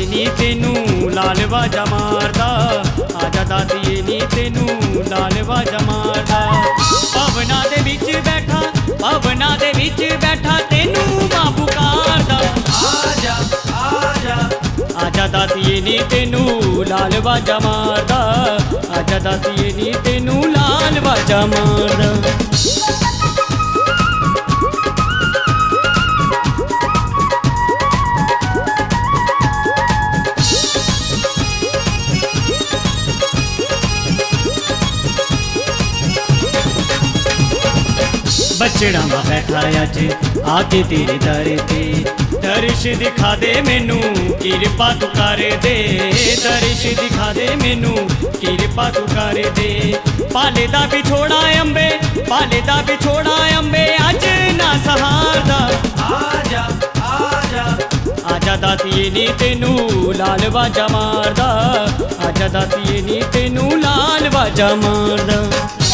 नी तेनू लाल वाजा मारदा, आजा दातिए नी तेनू लाल वाजा मारदा। भवना दे विच बैठा, भवना दे विच बैठा तेनू मां पुकारदा, आजा आजा आजा दातिए नी तेनू लाल वाजा मारदा, आजा दातिए नी तेनू लाल वाजा मारदा। बचड़ा मां बैठा अज आके तेरे दर ते, दर्श दिखा दे मैनू किरपा तू कर दे, दर्श दिखा दे मैनू किरपा तू कर दे। पाले दा बिछोड़ा अंबे, पाले दा बिछोड़ा अंबे अज ना सहारदा, आजा आजा आजा दातिए नी तेनू लाल वाजा मारदा, आजा दातिए नी तेनू लाल वाजा मारदा।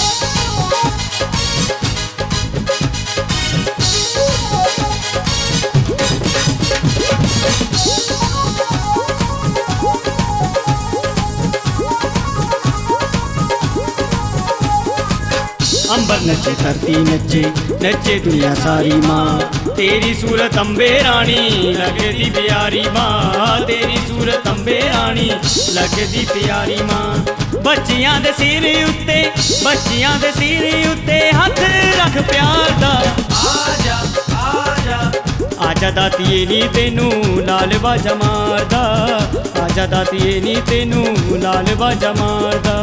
अंबर नचे धरती नचे, नचे दुनिया सारी माँ, तेरी सूरत अम्बे रानी लगदी प्यारी माँ, तेरी सूरत अम्बे रानी लगदी प्यारी माँ। बच्चियां दे सिर उत्ते, बच्चियां दे सिर उत्ते हथ रख प्यार दा, आजा आजा आजा दातिए नी तेनू लाल वाजा मारदा, आजा दातिए नी तेनू लाल वाजा मारदा।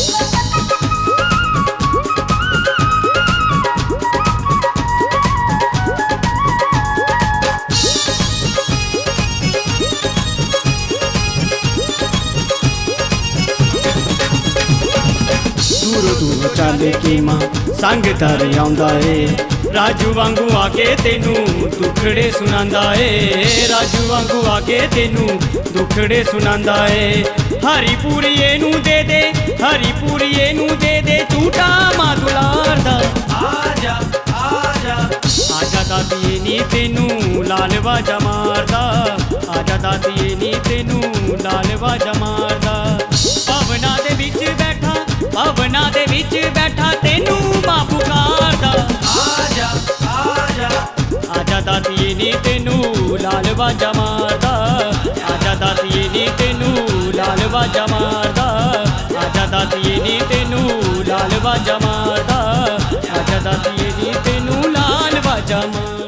दूरों दूरों चल के मां संग तर आउंदा ए, राजू वांगू आके तेनू दुखड़े सुनांदा ए, राजू वांगू आके तेनू दुखड़े सुनांदा ए। हरिपुरीए नू दे दे, हरिपुरीए नू दे दे झूठा मां दुलार दा, आजा आजा आजा दातिए नी तेनू लाल वाजा मारदा, आजा दातिए नी तेनू लाल वाजा मारदा। भवना दे विच बैठा, भवना दे विच बैठा तेनू मां पुकारदा, आजा आजा आजा दातिए नी तेनू लाल वाजा मारदा, आजा दातिए नी तेनू लाल वाजा मारदा, आजा दातिए नी तेनू लाल वाजा मारदा, आजा दातिए नी तेनू लाल वाजा मारदा।